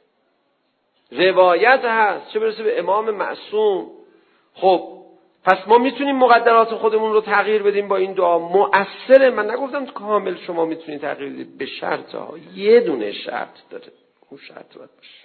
روایت هست، چه برسه به امام معصوم. خب پس ما میتونیم مقدرات خودمون رو تغییر بدیم با این دعا. مؤثره. من نگفتم کامل شما میتونید تغییر بدید، به شرط ها. یه دونه شرط داره، اون شرط باید باشه.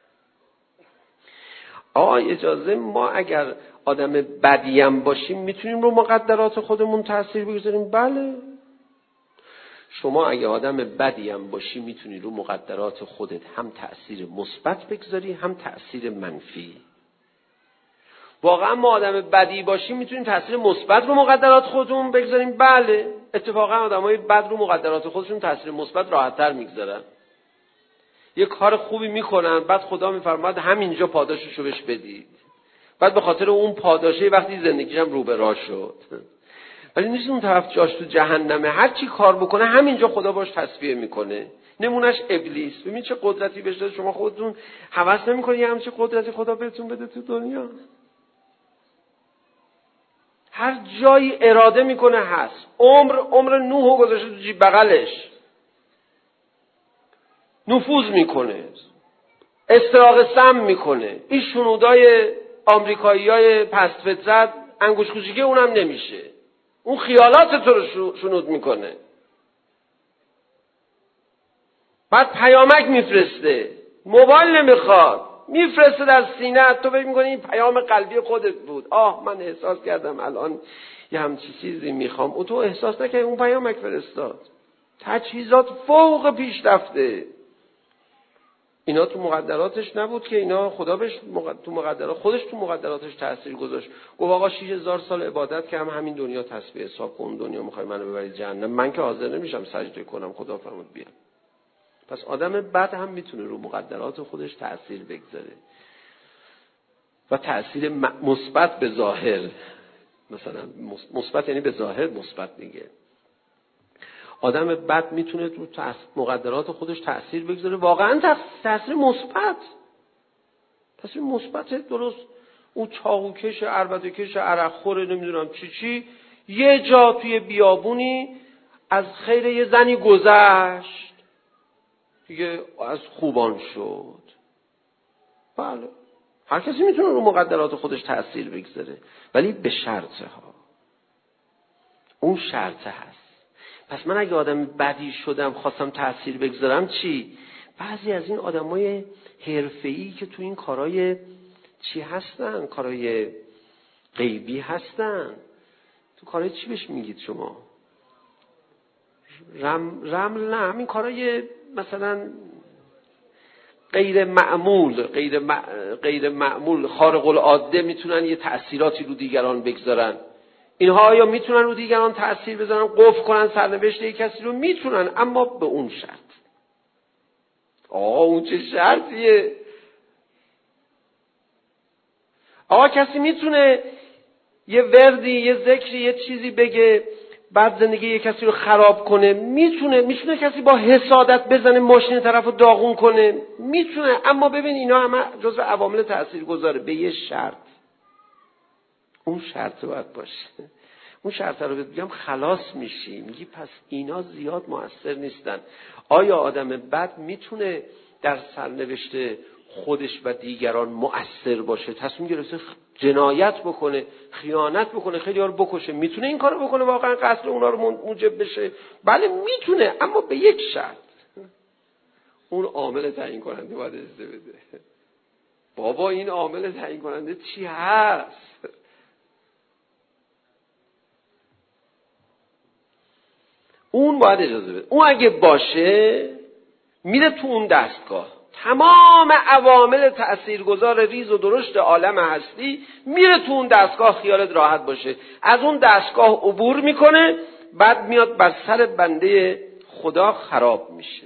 آقا اجازه، ما اگر آدم بدیم باشیم میتونیم رو مقدرات خودمون تأثیر بگذاریم؟ بله. شما اگه آدم بدیم باشی میتونی رو مقدرات خودت هم تأثیر مثبت بگذاری هم تأثیر منفی. واقعا ما آدم بدی باشیم میتونیم تأثیر مثبت رو مقدرات خودمون بگذاریم؟ بله. اتفاقا آدمای بد رو مقدرات خودشون تأثیر مثبت راحت‌تر میگذارن. یه کار خوبی میکنن، بعد خدا میفرماد همینجا پاداششو بهش بدید. بعد به خاطر اون پاداشه وقتی زندگیش هم رو به راه شد. ولی نیست اون طرف جاش تو جهنمه، هر چی کار بکنه همینجا خدا باش تصفیه میکنه. نمونش ابلیس. ببین چه قدرتی بهش داد. شما خودتون هوس نمیکنید یه همچین قدرتی خدا بهتون بده تو دنیا؟ هر جایی اراده میکنه هست. عمر عمر نوحو گذاشته تو جیب بغلش، نفوذ میکنه، استراق سم میکنه. این شنودای آمریکاییای پست فطرت انگوش کوچیکه اونم نمیشه. اون خیالات تو رو شنود میکنه. بعد پیامک میفرسته، موبایل نمیخواد، میفرسته در سینه. تو فکر میکنی این پیام قلبی خودت بود. آه من احساس کردم الان یه همچی چیزی میخوام. او تو احساس نکردی، اون پیامک فرستاد. تجهیزات فوق پیشرفته. اینا تو مقدراتش نبود که اینا خدا بهش مقد... تو مقدرات خودش تو مقدراتش تأثیر گذاشت. گفت آقا شش هزار سال عبادت که هم همین دنیا تسبیح حساب کن، دنیا میخوای منو ببری جهنم، من که حاضر نمیشم سجده کنم. خدا فرمود بیام. پس آدم بد هم میتونه رو مقدرات خودش تأثیر بگذاره و تأثیر مثبت به ظاهر. مثلا مثبت یعنی به ظاهر مثبت میگه. آدم بد میتونه تو مقدرات خودش تأثیر بگذاره، واقعا تأثیر مثبت. تأثیر مثبت. درست اون چاقوکش، عربده‌کش، عرقخور، نمیدونم چی چی، یه جا توی بیابونی از خیر یه زنی گذشت دیگه، از خوبان شد. بله، هر کسی میتونه رو مقدرات خودش تأثیر بگذاره، ولی به شرطه ها. اون شرطه هست. پس من اگه آدم بدی شدم خواستم تأثیر بگذارم چی؟ بعضی از این آدمای حرفه‌ای که تو این کارهای چی هستن، کارهای غیبی هستن. تو کارهای چی بهش میگید شما؟ رم رمل نه، همین کارهای مثلا غیر معمول، غیر مع... غیر معمول، خارق العاده میتونن یه تأثیراتی رو دیگران بگذارن. اینها آیا میتونن رو دیگران تأثیر بذارن، قفل کنن سرنوشت یک کسی رو؟ میتونن، اما به اون شرط. آقا اون چه شرطیه؟ آقا کسی میتونه یه وردی، یه ذکری، یه چیزی بگه بعد زندگی یه کسی رو خراب کنه؟ میتونه. میتونه کسی با حسادت بزنه ماشین طرف رو داغون کنه؟ میتونه. اما ببین اینا همه جزو عوامل تاثیرگذاره به یه شرط. اون شرط باید باشه. اون شرط رو بگم خلاص میشی. میگی پس اینا زیاد مؤثر نیستن. آیا آدم بد میتونه در سرنوشت خودش و دیگران مؤثر باشه؟ تصمیم گرفته جنایت بکنه، خیانت بکنه، خیلی ها رو بکشه، میتونه این کارو بکنه؟ واقعا قتل اونا رو موجب بشه؟ بله میتونه، اما به یک شرط. اون عامل تعیین کننده باید اجازه بده. بابا این عامل تعیین کننده چی هست؟ اون باید اجازه بده. اون اگه باشه میره تو اون دستگاه. تمام عوامل تأثیرگذار ریز و درشت عالم هستی میره تو اون دستگاه. خیالت راحت باشه. از اون دستگاه عبور میکنه، بعد میاد بر سر بنده خدا خراب میشه.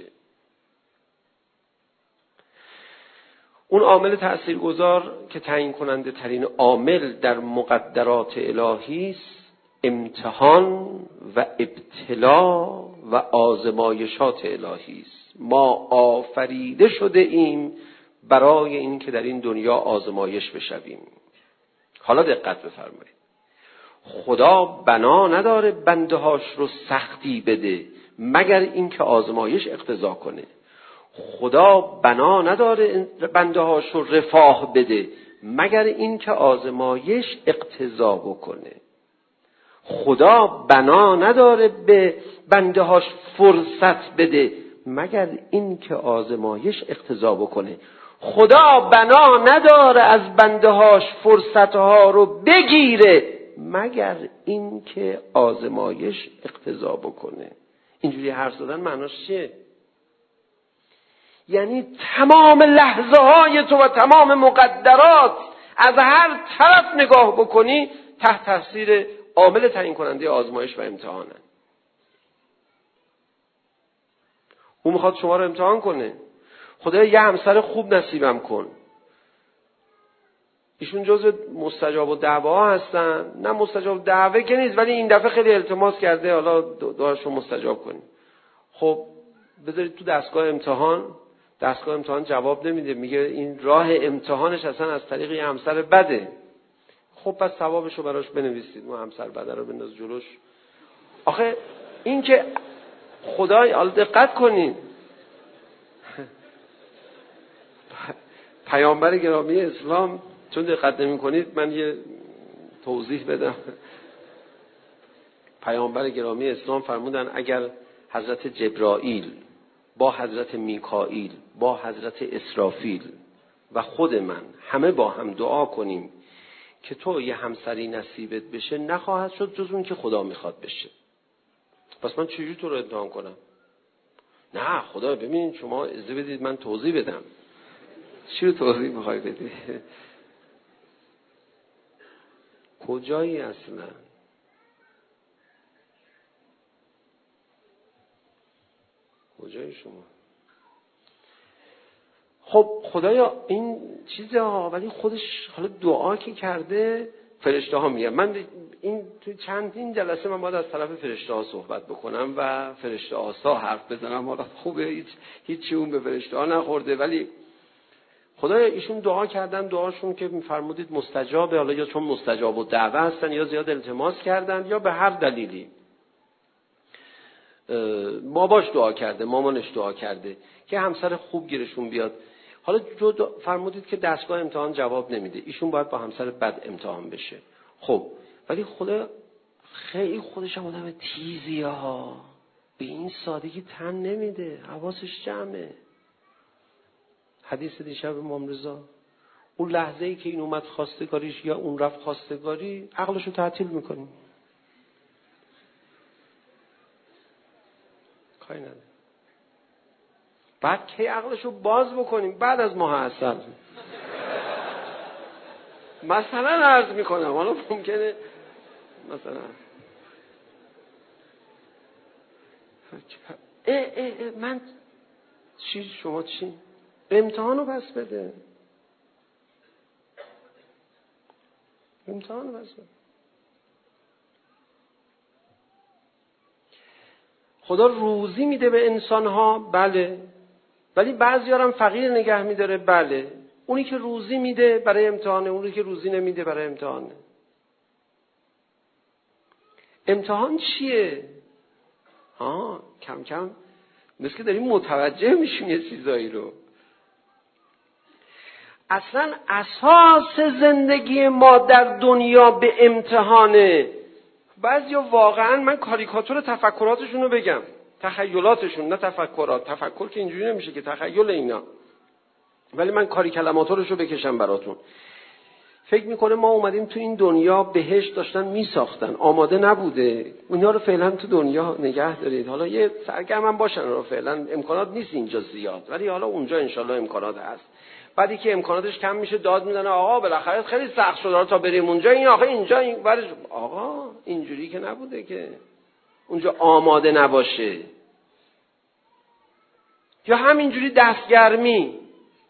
اون عامل تأثیرگذار که تعیین کننده ترین عامل در مقدرات الهی است، امتحان و ابتلا و آزمایشات الهی است. ما آفریده شده ایم برای این که در این دنیا آزمایش بشویم. حالا دقت بفرمایید، خدا بنا نداره بندهاش رو سختی بده مگر اینکه آزمایش اقتضا کنه. خدا بنا نداره بندهاش رو رفاه بده مگر اینکه آزمایش اقتضا بکنه. خدا بنا نداره به بندهاش فرصت بده مگر اینکه آزمایش اقتضا بکنه. خدا بنا نداره از بندهاش فرصتها رو بگیره مگر اینکه آزمایش اقتضا بکنه. اینجوری حرف زدن معناش چیه؟ یعنی تمام لحظه های تو و تمام مقدرات از هر طرف نگاه بکنی تحت تاثیر عامل تعیین کننده آزمایش و امتحانن. اون میخواد شما رو امتحان کنه. خدایا یه همسر خوب نصیبم کن. ایشون جزو مستجاب الدعوا هستن. نه مستجاب دعوه که نیست، ولی این دفعه خیلی التماس کرده حالا دعاشو مستجاب کنیم. خب بذارید تو دستگاه امتحان، دستگاه امتحان جواب نمیده، میگه این راه امتحانش اصلا از طریق یه همسر بده. خب پس ثوابشو براش بنویسید، ما همسر بده رو بنداز جلوش. آخه این که خدای، حالا دقت کنید، پیامبر گرامی اسلام، چون دقت نمی کنید من یه توضیح بدم. پیامبر گرامی اسلام فرمودن اگر حضرت جبرائیل با حضرت میکائیل با حضرت اسرافیل و خود من همه با هم دعا کنیم که تو یه همسری نصیبت بشه، نخواهد شد جز اون که خدا میخواد بشه. پس من چجوری تو رو امتحان کنم؟ نه خدا، ببین شما اجازه بدید من توضیح بدم. چی رو توضیح میخوای بدی؟ کجایی اصلا؟ کجایی شما؟ خب خدایا این چیزه ها، ولی خودش حالا دعا که کرده فرشته ها میگن. من این تو چند این جلسه من باید از طرف فرشته ها صحبت بکنم و فرشته آسا حرف بزنم. حالا خوبه، هیچ هیچی اون به فرشته ها نخورده، ولی خدایا ایشون دعا کردن، دعاشون که میفرمودید مستجابه، حالا یا چون مستجاب و دعوه هستن یا زیاد التماس کردن یا به هر دلیلی. باباش دعا کرده، مامانش دعا کرده که همسر خوب گیرشون بیاد. حالا جو فرمودید که دستگاه امتحان جواب نمیده، ایشون باید با همسر بد امتحان بشه. خب ولی خدا خیلی خودش هم آدم تیزیه ها، به این سادگی تن نمیده، حواسش جمعه. حدیث دیشب امام رضا، اون لحظه ای که این اومد خواستگاریش یا اون رفت خواستگاری، عقلشو تعطیل میکنیم. کاری نداره. بعد کی عقلشو باز بکنیم؟ بعد از ماه عسل. مثلا عرض میکنم، حالا ممکنه مثلا اه اه اه من چی شما چی؟ امتحانو پس بده. امتحانو پس بده. خدا روزی میده به انسانها، بله، ولی بعضی‌ها هم فقیر نگه میداره، بله. اونی که روزی میده برای امتحانه، اونی که روزی نمیده برای امتحانه. امتحان چیه؟ ها کم کم مثل که داریم متوجه میشیم یه چیزایی رو. اصلا اساس زندگی ما در دنیا به امتحانه. بعضیا واقعا، من کاریکاتور تفکراتشون رو بگم، تخیلاتشون، نه تفکرات. تفکر که اینجوری نمیشه که، تخیل اینا. ولی من کاری کلماتورش رو بکشم براتون. فکر میکنه ما اومدیم تو این دنیا بهشت داشتن میساختن، آماده نبوده. اونها رو فعلا تو دنیا نگه دارید، حالا یه سرگرم هم باشن، رو فعلا امکانات نیست اینجا زیاد، ولی حالا اونجا انشالله امکانات هست. بعدی که امکاناتش کم میشه داد میزنه آقا بالاخره خیلی سخت شده تا بریم اونجا، این آقا اینجا این برش. آقا اینجوری که نبوده که اونجا آماده نباشه. یا همینجوری دستگرمی،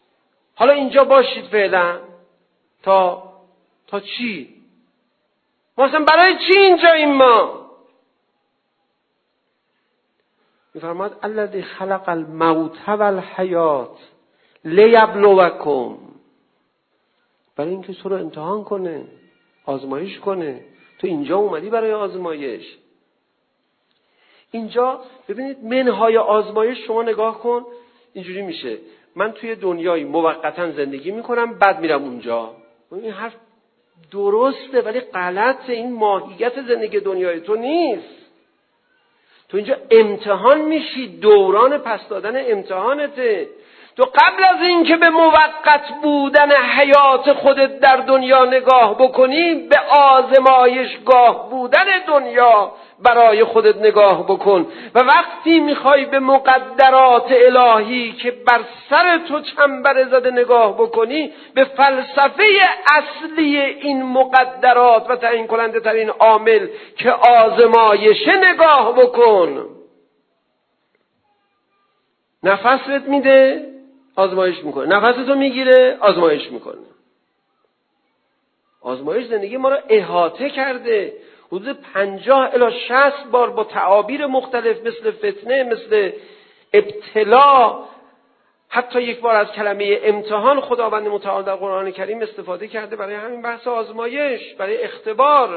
حالا اینجا باشید فعلا تا تا چی؟ ما اصلا برای چی اینجاییم ما؟ میفرماد الذی خلق الموت والحیات لیبلوکم، برای اینکه تو رو امتحان کنه، آزمایش کنه. تو اینجا اومدی برای آزمایش. اینجا ببینید منهای آزمایش شما نگاه کن، اینجوری میشه من توی دنیای موقتا زندگی میکنم بعد میرم اونجا. این حرف درسته ولی غلطه. این ماهیت زندگی دنیای تو نیست. تو اینجا امتحان میشی، دوران پس دادن امتحانته. تو قبل از این که به موقت بودن حیات خودت در دنیا نگاه بکنی، به آزمایشگاه بودن دنیا برای خودت نگاه بکن. و وقتی میخوای به مقدرات الهی که بر سر تو چنبر زده نگاه بکنی، به فلسفه اصلی این مقدرات و تعیین کننده ترین عامل که آزمایشه نگاه بکن. نفست میده، آزمایش میکنه. نفستو میگیره، آزمایش میکنه. آزمایش زندگی ما رو احاطه کرده. حدود پنجاه الی شصت بار با تعابیر مختلف مثل فتنه، مثل ابتلا، حتی یک بار از کلمه امتحان خداوند متعال در قرآن کریم استفاده کرده برای همین بحث آزمایش، برای اختبار.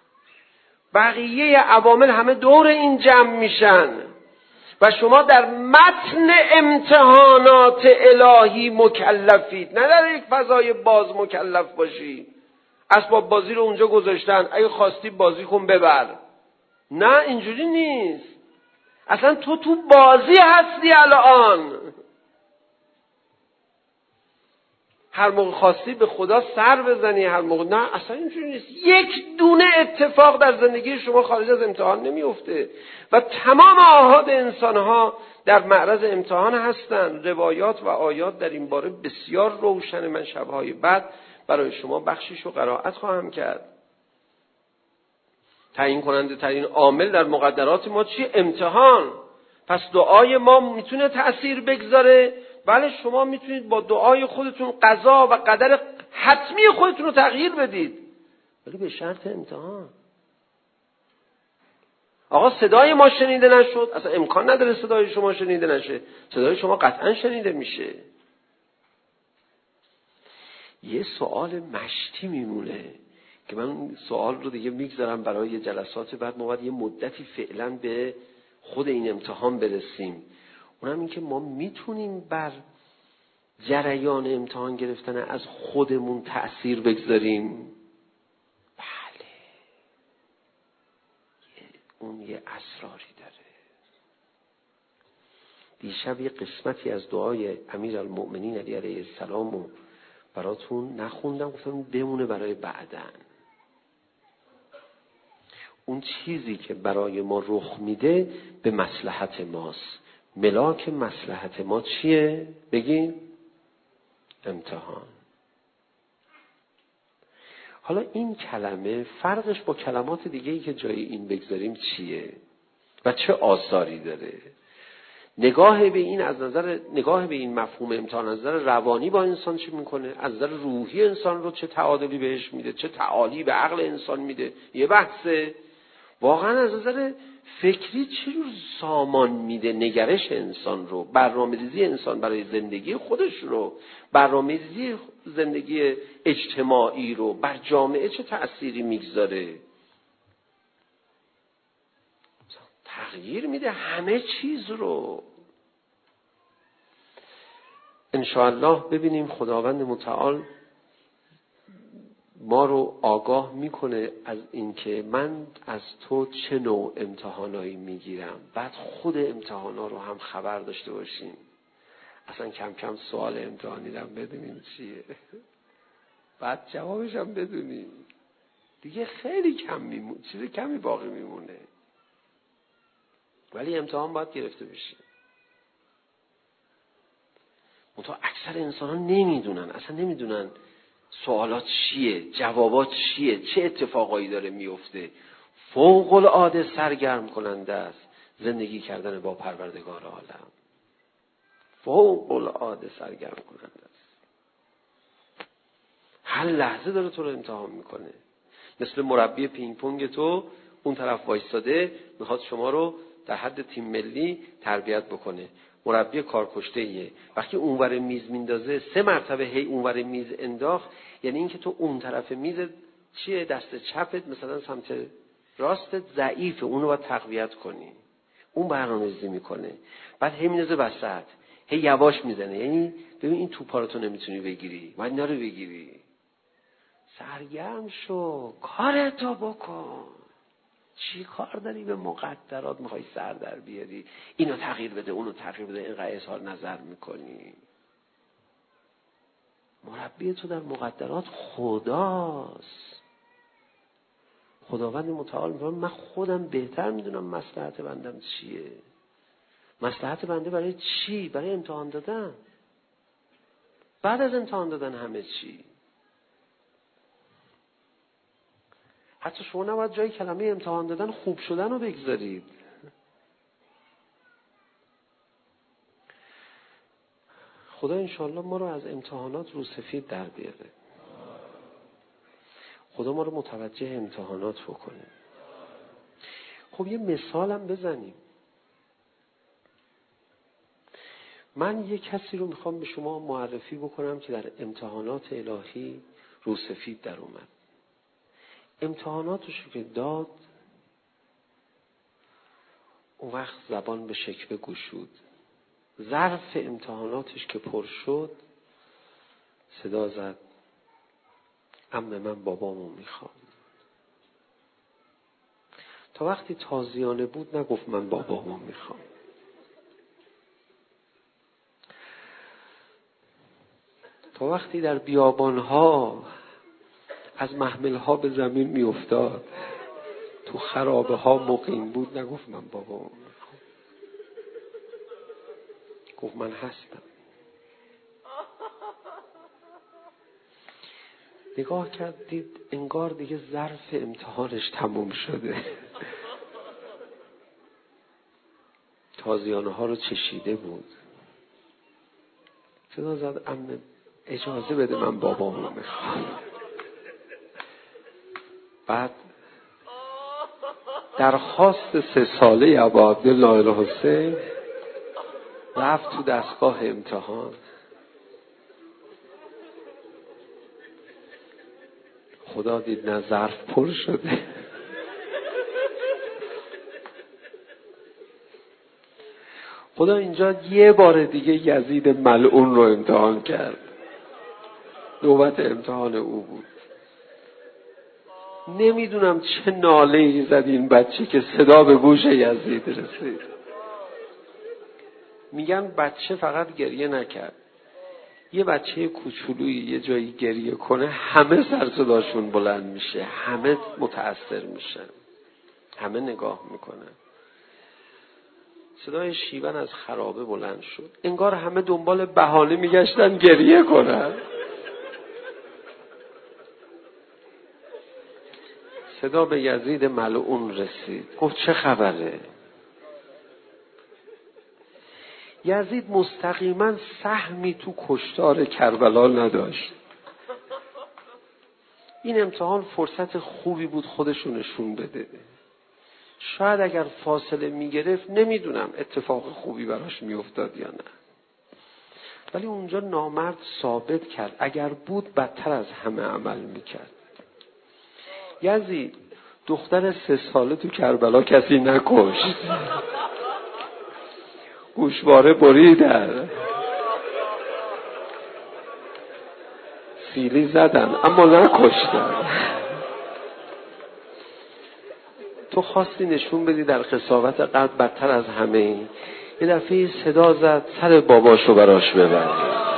بقیه عوامل همه دور این جمع میشن و شما در متن امتحانات الهی مکلفید، نه در یک فضای باز مکلف باشی. اسباب بازی رو اونجا گذاشتن، اگه خواستی بازی کن ببر. نه اینجوری نیست. اصلا تو تو بازی هستی الان. هر موقع خواستی به خدا سر بزنی، هر موقع نه، اصلا اینجوری نیست. یک دونه اتفاق در زندگی شما خارج از امتحان نمیفته و تمام آحاد انسانها در معرض امتحان هستند. روایات و آیات در این باره بسیار روشن. من شبهای بعد برای شما بخشیش رو قرائت خواهم کرد. تعیین کننده ترین عامل در مقدرات ما چیه؟ امتحان. پس دعای ما میتونه تأثیر بگذاره. بله شما میتونید با دعای خودتون قضا و قدر حتمی خودتون رو تغییر بدید، ولی به شرط امتحان. آقا صدای ما شنیده نشد، اصلا امکان نداره صدای شما شنیده نشه. صدای شما قطعا شنیده میشه. یه سوال مشتی میمونه که من سوال رو دیگه میگذارم برای جلسات بعد. ما باید یه مدتی فعلا به خود این امتحان برسیم. اونم این که ما میتونیم بر جریان امتحان گرفتن از خودمون تأثیر بگذاریم. بله، اون یه اسراری داره. دیشب یه قسمتی از دعای امیرالمؤمنین علی علیه السلام رو براتون نخوندم، گفتم بمونه برای بعدن. اون چیزی که برای ما رخ میده به مصلحت ماست. ملاک مصلحت ما چیه؟ بگیم امتحان. حالا این کلمه فرقش با کلمات دیگه‌ای که جای این بگذاریم چیه و چه آثاری داره؟ نگاه به این از نظر نگاه به این مفهوم امتحان از نظر روانی با انسان چی میکنه؟ از نظر روحی انسان رو چه تعادلی بهش میده؟ چه تعالی به عقل انسان میده؟ یه بحثه. واقعا از نظر فکری چه جور سامان میده نگرش انسان رو، برنامه‌ریزی انسان برای زندگی خودش رو، برنامه‌ریزی زندگی اجتماعی رو بر جامعه چه تأثیری میگذاره؟ تغییر میده همه چیز رو. انشاءالله ببینیم خداوند متعال ما رو آگاه میکنه از اینکه من از تو چه نوع امتحانایی میگیرم، بعد خود امتحانا رو هم خبر داشته باشیم. اصلا کم کم سوال امتحانی رو بدونیم چیه، بعد جوابش هم بدونیم. دیگه خیلی کم میمونه، چیز کمی باقی میمونه، ولی امتحان باید گرفته بشه. منتها اکثر انسان ها نمیدونن، اصلا نمیدونن سوالات چیه، جوابات چیه، چه اتفاقایی داره میفته. فوق العاده سرگرم کننده است زندگی کردن با پروردگار عالم. فوق العاده سرگرم کننده است. هر لحظه داره تو رو امتحان میکنه. مثل مربی پینگ پونگ تو اون طرف وایستاده میخواد شما رو در حد تیم ملی تربیت بکنه. مربی کارکشته ایه. وقتی اونور میز میندازه سه مرتبه هی اونور میز انداخت، یعنی اینکه تو اون طرف میز چیه، دست چپت مثلا سمت راستت ضعیفه، اونو باید تقویت کنی. اون برنامه‌ریزی میکنه. بعد هی میندازه وسط، هی یواش میزنه. یعنی ببین این توپا رو تو نمیتونی بگیری، باید اینا رو بگیری. سرگرم شو، کارتو بکن. چی کار داری به مقدرات میخوای سر در بیاری؟ اینو تغییر بده، اونو تغییر بده، اینقدر اظهار نظر میکنی. مربی تو در مقدرات خداست. خداوند متعال میگه من خودم بهتر میدونم مصلحت بندم چیه. مصلحت بنده برای چی؟ برای امتحان دادن. بعد از امتحان دادن همه چی. حتی شما نباید جای کلمه امتحان دادن خوب شدن رو بگذارید. خدا انشاءالله ما رو از امتحانات رو سفید در بیاره. خدا ما رو متوجه امتحانات بکنه. خب یه مثالم بزنیم. من یه کسی رو میخوام به شما معرفی بکنم که در امتحانات الهی رو سفید در اومد. امتحاناتش رو که داد، اون وقت زبان به شکوه گشود. ظرف امتحاناتش که پر شد صدا زد عمه من بابامو میخوام. تا وقتی تازیانه بود نگفت من بابامو میخوام. تا وقتی در بیابانها از محملها به زمین میافتاد، تو خرابه ها مقیم بود، نگفت من بابامو میخوام. گفت من هستم. نگاه کرد دید انگار دیگه ظرف امتحانش تموم شده. تازیانه ها رو چشیده بود. صدا زد عمه اجازه بده من بابامو میخوام. بعد درخواست سه ساله ابا عبدالله الحسین رفت تو دستگاه امتحان. خدا دید نه ظرف پر شده. خدا اینجا یه بار دیگه یزید ملعون رو امتحان کرد. نوبت امتحان او بود. نمیدونم چه ناله‌ای زد این بچه که صدا به گوش یزید رسید. میگن بچه فقط گریه نکرد. یه بچه کوچولویی یه جایی گریه کنه همه سر صداشون بلند میشه، همه متأثر میشن، همه نگاه میکنن. صدای شیون از خرابه بلند شد. انگار همه دنبال بهانه میگشتن گریه کنن. صدا به یزید ملعون رسید. گفت چه خبره؟ یزید مستقیما سهمی تو کشتار کربلا نداشت. این امتحان فرصت خوبی بود خودشو نشون بده. شاید اگر فاصله میگرفت نمیدونم اتفاق خوبی براش میافتاد یا نه. ولی اونجا نامرد ثابت کرد اگر بود بدتر از همه عمل میکرد. یزید دختر سه ساله تو کربلا کسی نکشت. گوشواره بریدن، سیلی زدن اما نکشتن. تو خواستی نشون بدی در قساوت قلب بدتر از همه این. یه دفعه صدا زد سر باباشو براش ببر.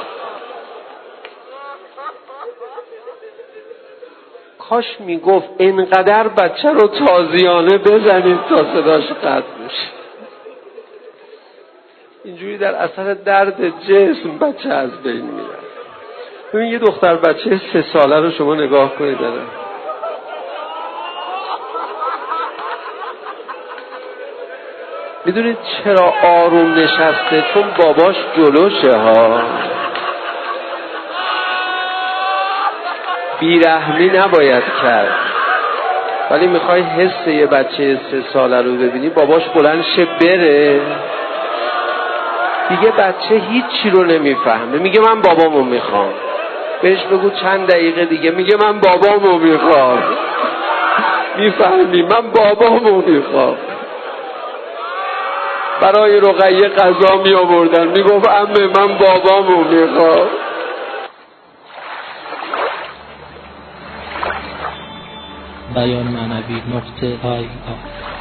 کاش میگفت اینقدر بچه رو تازیانه بزنید تا صداش قطع بشه. اینجوری در اثر درد جسم بچه از بین میره. ببین یه دختر بچه سه ساله رو شما نگاه کنید داره. میدونید چرا آروم نشسته؟ چون باباش جلوشه ها. بیرحمی نباید کرد. ولی میخوای حس یه بچه سه ساله رو ببینی، باباش بلند شه بره، دیگه بچه هیچی رو نمیفهمه، میگه من بابامو میخوام. بهش بگو چند دقیقه دیگه، میگه من بابامو میخوام. میفهمی؟ من بابامو میخوام. برای رقیه غذا می آوردن، میگفت عمه من بابامو میخوام. بیان معنوی نقطه آی آی